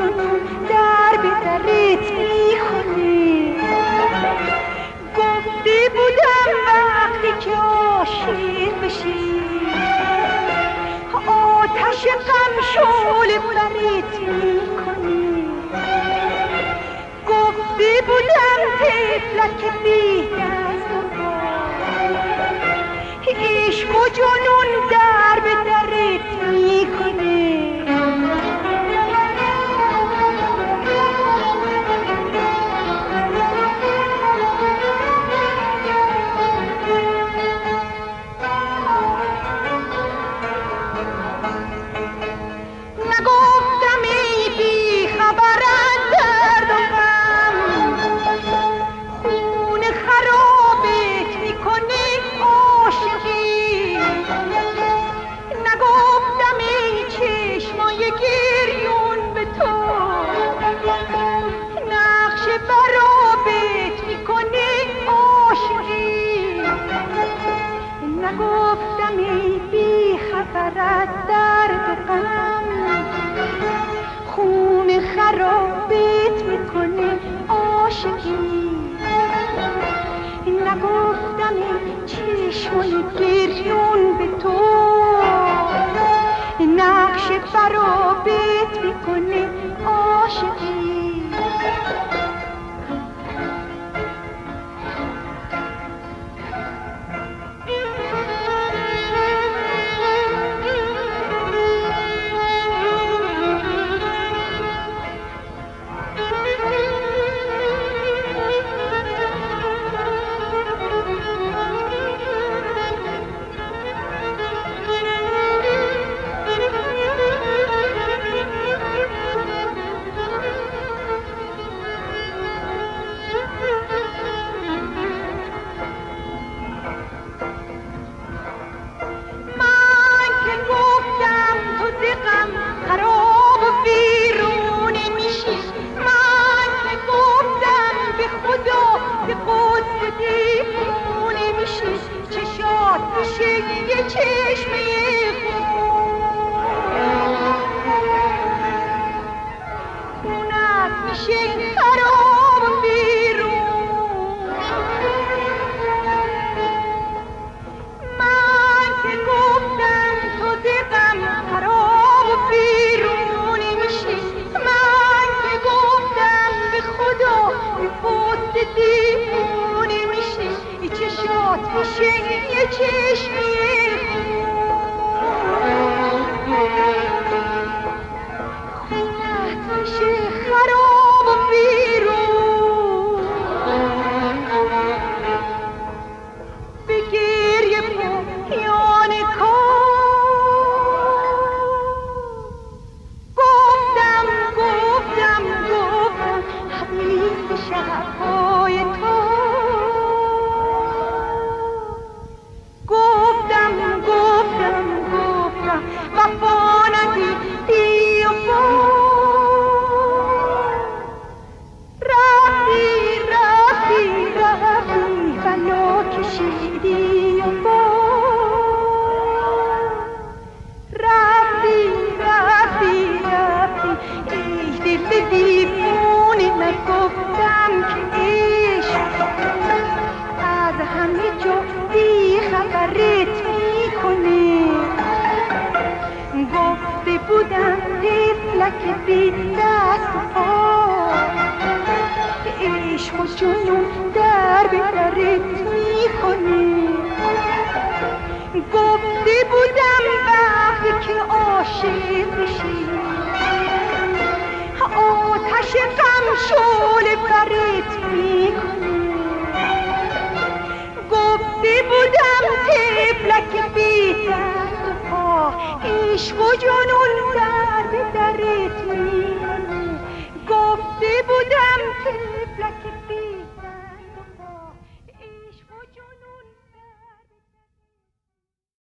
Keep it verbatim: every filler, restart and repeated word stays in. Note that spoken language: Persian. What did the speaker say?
جنون در به درت میکنه. گفته بودم وقتی که عاشق بشی آتش غم شعله برت میکنه. گفته بودم طفلک بی دست و پا عشق و جنون در به درت میکنه. نگفتم ای بی خبر از درد و غم خون خرابت میکنه عاشقی. نگفتم ای چشمای گریون به تو نقش برابت میکنه عاشقی. نگفتم ای بی خبر از درد و غم خون خرابت میکنه عاشقی. نگفتم این چشمای گریون به تو نقش برابت میکنه عاشقی. یه چشمه خونت میشه خراب بیرون. من که گفتم تو دقم خراب بیرونی میشی. من که گفتم به خدا به پست دیوونی میشی. ای چشات میشه یه چشمه خونت میشه خراب بیرون. به گریه پایان کار گفتم گفتم گفتم حدیث شب‌های تو. گفتم گفتم گفتم وفا ندیدی و با رفتی رفتی رفتی بلا کشیدی و با رفتی رفتی رفتی. ای دل دیوونه نگفتم که عشق از همه جا بی خبرت میکنه. گفته بودم طفلک بی دست و پا عشق و جنون در به درت میکنه. گفته بودم وقتی که عاشق بشی آتش غم شعله برت میکنه. گفته بودم طفلک بی دست و پا عشق و جنون در به درت میکنه. گفته بودم طفلک بی